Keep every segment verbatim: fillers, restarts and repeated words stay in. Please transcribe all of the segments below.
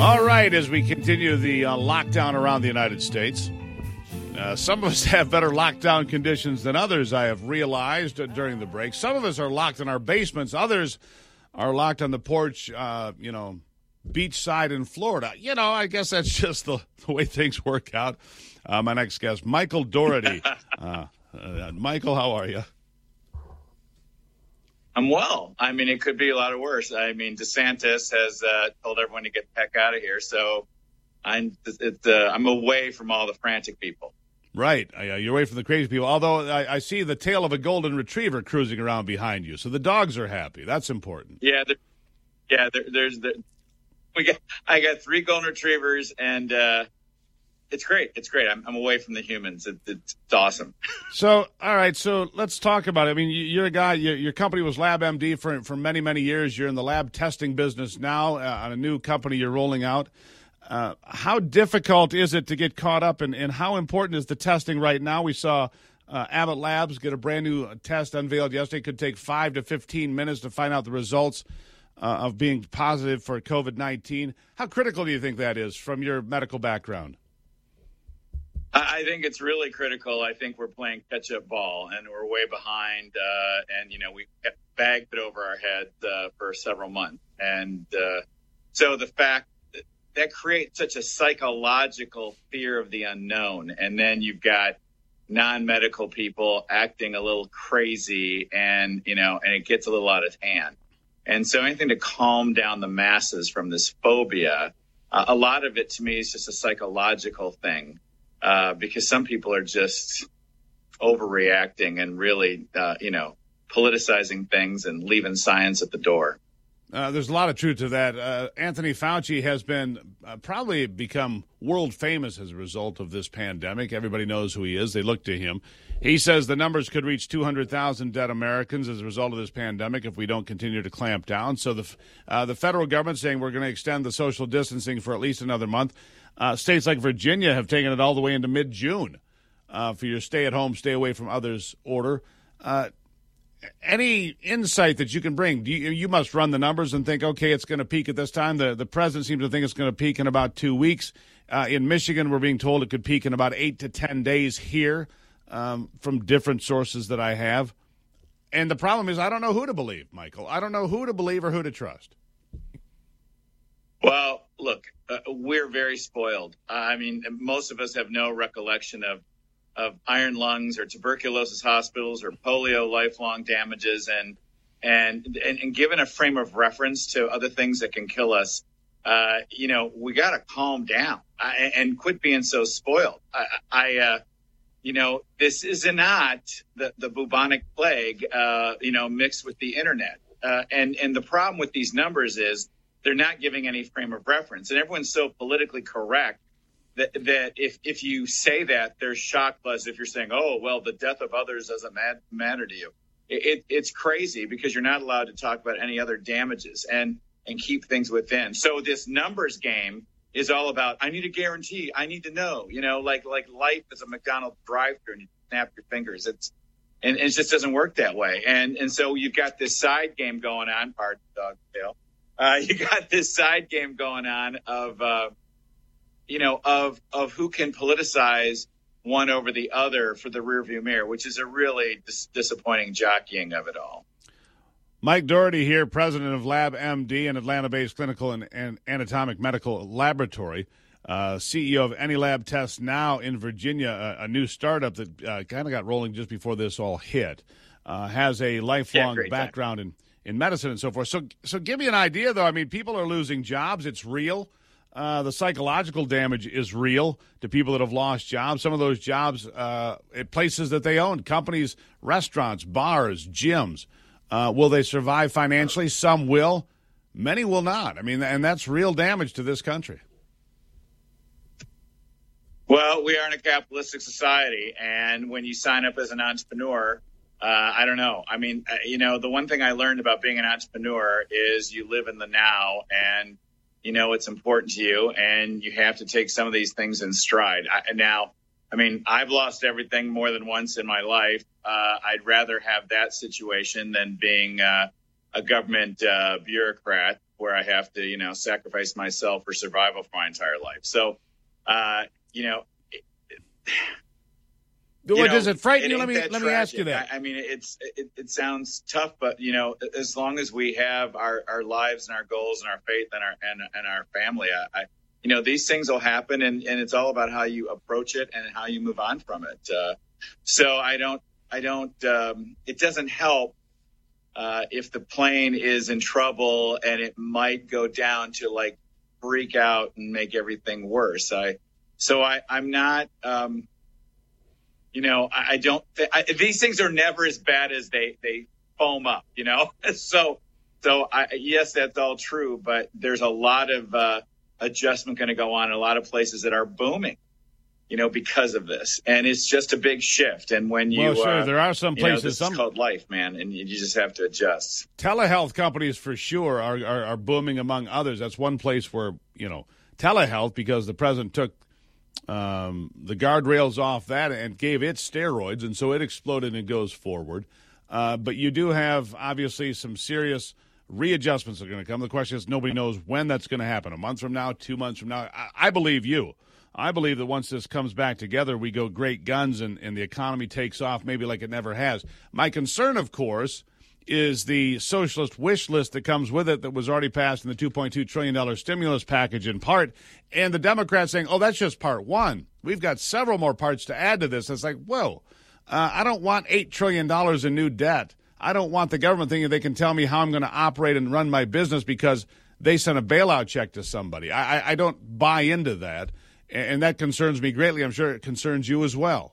All right, as we continue the uh, lockdown around the United States, uh, some of us have better lockdown conditions than others, I have realized uh, during the break. Some of us are locked in our basements. Others are locked on the porch, uh, you know, beachside in Florida. You know, I guess that's just the, the way things work out. Uh, my next guest, Michael Dougherty. uh, uh, Michael, how are you? I'm well. I mean, it could be a lot worse. I mean, DeSantis has uh, told everyone to get the heck out of here. So I'm it's, uh, I'm away from all the frantic people. Right. Uh, you're away from the crazy people. Although I, I see the tail of a golden retriever cruising around behind you. So the dogs are happy. That's important. Yeah. There, yeah. There, there's the, we got, I got three golden retrievers and, uh, It's great. It's great. I'm, I'm away from the humans. It, it's, it's awesome. So, all right. So let's talk about it. I mean, you're a guy, your, your company was LabMD for, for many, many years. You're in the lab testing business now uh, on a new company you're rolling out. Uh, how difficult is it to get caught up in, and how important is the testing right now? We saw uh, Abbott Labs get a brand new test unveiled yesterday. It could take five to fifteen minutes to find out the results uh, of being positive for COVID nineteen. How critical do you think that is from your medical background? I think it's really critical. I think we're playing catch-up ball, and we're way behind. Uh, and, you know, we bagged it over our heads uh, for several months. And uh, so the fact that, that creates such a psychological fear of the unknown. And then you've got non-medical people acting a little crazy, and, you know, and it gets a little out of hand. And so anything to calm down the masses from this phobia, uh, a lot of it to me is just a psychological thing. Uh, because some people are just overreacting and really, uh, you know, politicizing things and leaving science at the door. Uh, there's a lot of truth to that. Uh, Anthony Fauci has been uh, probably become world famous as a result of this pandemic. Everybody knows who he is. They look to him. He says the numbers could reach two hundred thousand dead Americans as a result of this pandemic if we don't continue to clamp down. So the uh, the federal government saying we're going to extend the social distancing for at least another month. Uh, states like Virginia have taken it all the way into mid-June uh, for your stay-at-home, stay-away-from-others order. Uh, any insight that you can bring? Do you, you must run the numbers and think, okay, it's going to peak at this time. The, the president seems to think it's going to peak in about two weeks. Uh, in Michigan, we're being told it could peak in about eight to ten days here um, from different sources that I have. And the problem is I don't know who to believe, Michael. I don't know who to believe or who to trust. Well, look, uh, we're very spoiled. Uh, I mean, most of us have no recollection of, of iron lungs or tuberculosis hospitals or polio lifelong damages. And, and, and, and given a frame of reference to other things that can kill us, uh, you know, we got to calm down I, and quit being so spoiled. I, I uh, you know, this is not the, the bubonic plague, uh, you know, mixed with the internet. Uh, and, and the problem with these numbers is, they're not giving any frame of reference. And everyone's so politically correct that, that if, if you say that, there's shock as if you're saying, oh, well, the death of others doesn't matter to you. It, it, it's crazy because you're not allowed to talk about any other damages and, and keep things within. So this numbers game is all about, I need a guarantee. I need to know, you know, like like life is a McDonald's drive-thru and you snap your fingers. It's and, and it just doesn't work that way. And and so you've got this side game going on, pardon the dog tail. Uh, you got this side game going on of, uh, you know, of of who can politicize one over the other for the rearview mirror, which is a really dis- disappointing jockeying of it all. Mike Dougherty here, president of LabMD, an Atlanta-based clinical and, and anatomic medical laboratory, uh, C E O of AnyLab Tests now in Virginia, a, a new startup that uh, kind of got rolling just before this all hit, uh, has a lifelong yeah, background in in medicine and so forth. So so give me an idea, though. I mean, people are losing jobs. It's real. Uh, the psychological damage is real to people that have lost jobs. Some of those jobs uh, at places that they own, companies, restaurants, bars, gyms. Uh, will they survive financially? Some will. Many will not. I mean, and that's real damage to this country. Well, we are in a capitalistic society, and when you sign up as an entrepreneur, Uh, I don't know. I mean, uh, you know, the one thing I learned about being an entrepreneur is you live in the now and, you know, it's important to you and you have to take some of these things in stride. I, now, I mean, I've lost everything more than once in my life. Uh, I'd rather have that situation than being uh, a government uh, bureaucrat. where I have to, you know, sacrifice myself for survival for my entire life. So, uh, you know, it, it, well, you know, does it frighten you? Let me let let me ask you that. I, I mean, it's it, it sounds tough, but you know, as long as we have our, our lives and our goals and our faith and our and, and our family, I, I you know, these things will happen, and, and it's all about how you approach it and how you move on from it. Uh, so I don't I don't um, it doesn't help uh, if the plane is in trouble and it might go down to like freak out and make everything worse. I so I I'm not. Um, You know, I, I don't. Th- I, these things are never as bad as they, they foam up. You know, so so I, yes, that's all true. But there's a lot of uh, adjustment going to go on in a lot of places that are booming. You know, because of this, and it's just a big shift. And when you, well, sure, uh, there are some places. You know, this some is called life, man, and you just have to adjust. Telehealth companies, for sure, are, are are booming among others. That's one place where you know telehealth, because the president took Um, the guardrails off that and gave it steroids, and so it exploded and goes forward. Uh, but you do have, obviously, some serious readjustments that are going to come. The question is, nobody knows when that's going to happen, a month from now, two months from now. I, I believe you. I believe that once this comes back together, we go great guns and, and the economy takes off maybe like it never has. My concern, of course, is the socialist wish list that comes with it that was already passed in the two point two trillion dollars stimulus package in part, and the Democrats saying, oh, that's just part one. We've got several more parts to add to this. It's like, whoa, uh, I don't want eight trillion dollars in new debt. I don't want the government thinking they can tell me how I'm going to operate and run my business because they sent a bailout check to somebody. I, I, I don't buy into that, and that concerns me greatly. I'm sure it concerns you as well.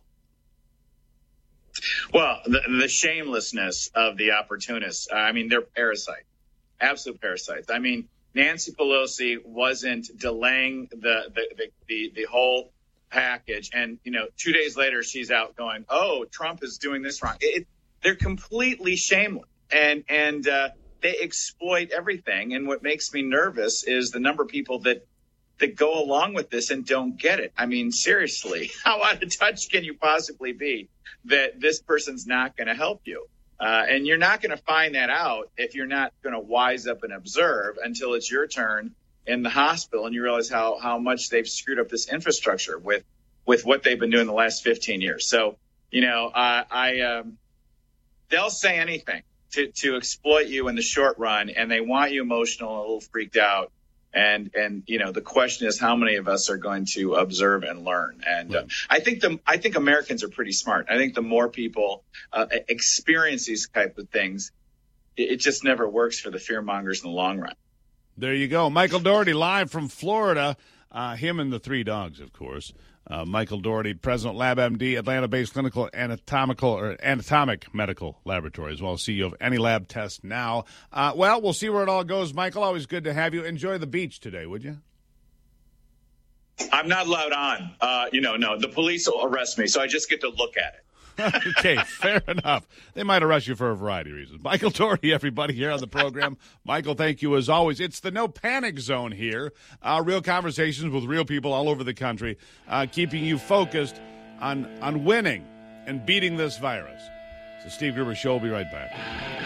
Well, the, the shamelessness of the opportunists. I mean, they're parasites, absolute parasites. I mean, Nancy Pelosi wasn't delaying the the the, the, the whole package, and you know, two days later she's out going, "Oh, Trump is doing this wrong." It, it, they're completely shameless, and and uh, they exploit everything. And what makes me nervous is the number of people that. that go along with this and don't get it. I mean, seriously, how out of touch can you possibly be that this person's not going to help you? Uh, and you're not going to find that out if you're not going to wise up and observe until it's your turn in the hospital and you realize how, how much they've screwed up this infrastructure with, with what they've been doing the last fifteen years. So, you know, uh, I, um, they'll say anything to, to exploit you in the short run, and they want you emotional and a little freaked out. And, and, you know, the question is how many of us are going to observe and learn? And uh, I think the, I think Americans are pretty smart. I think the more people uh, experience these type of things, it, it just never works for the fear mongers in the long run. There you go. Michael Dougherty live from Florida. Uh, him and the three dogs, of course. Uh, Michael Dougherty, President LabMD, Atlanta-based clinical anatomical or anatomic medical laboratory, as well as C E O of Any Lab Test Now. Uh, well, we'll see where it all goes. Michael, always good to have you. Enjoy the beach today, would you? I'm not allowed on. Uh, you know, no, the police will arrest me, so I just get to look at it. Okay, fair enough. They might arrest you for a variety of reasons. Michael Dougherty, everybody here on the program. Michael, thank you as always. It's the No Panic Zone here. Uh, real conversations with real people all over the country, uh, keeping you focused on, on winning and beating this virus. So Steve Gruber Show will be right back.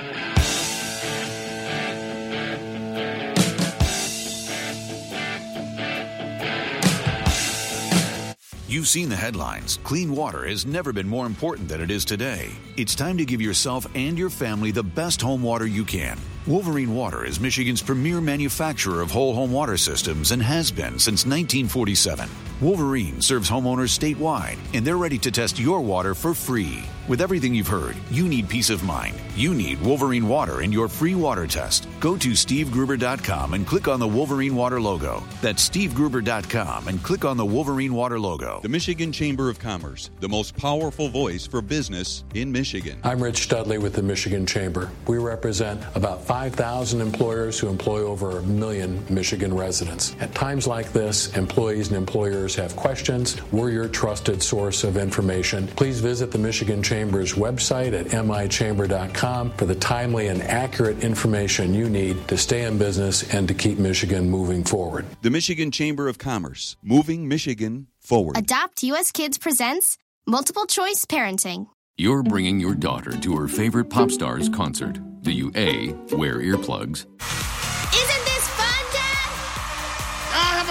You've seen the headlines. Clean water has never been more important than it is today. It's time to give yourself and your family the best home water you can. Wolverine Water is Michigan's premier manufacturer of whole home water systems and has been since nineteen forty-seven. Wolverine serves homeowners statewide, and they're ready to test your water for free. With everything you've heard, you need peace of mind. You need Wolverine Water in your free water test. Go to steve gruber dot com and click on the Wolverine Water logo. That's steve gruber dot com and click on the Wolverine Water logo. The Michigan Chamber of Commerce, the most powerful voice for business in Michigan. I'm Rich Studley with the Michigan Chamber. We represent about five thousand employers who employ over a million Michigan residents. At times like this, employees and employers have questions. We're your trusted source of information. Please visit the Michigan Chamber's website at m i chamber dot com for the timely and accurate information you need to stay in business and to keep Michigan moving forward. The Michigan Chamber of Commerce, moving Michigan forward. Adopt U S Kids presents Multiple Choice Parenting. You're bringing your daughter to her favorite pop star's concert. Do you A, wear earplugs? Isn't this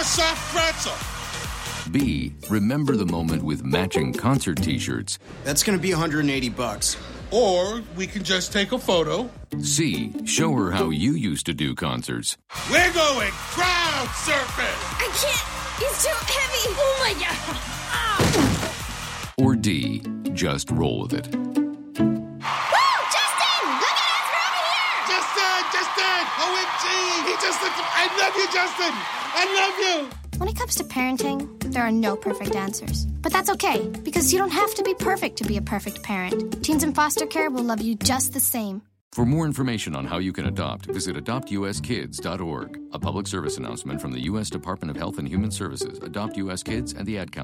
soft pretzel. B. Remember the moment with matching concert t-shirts. That's going to be one hundred eighty bucks. Or we can just take a photo. C. Show her how you used to do concerts. We're going crowd surfing. I can't. He's too heavy. Oh, my God. Ah. Or D. Just roll with it. Woo! Justin! Look at us. We're over here. Justin! Justin! O M G! He just looked at... I love you, Justin! I love you! When it comes to parenting, there are no perfect answers. But that's okay, because you don't have to be perfect to be a perfect parent. Teens in foster care will love you just the same. For more information on how you can adopt, visit adopt u s kids dot org. A public service announcement from the U S Department of Health and Human Services, Adopt U S Kids, and the Ad Council.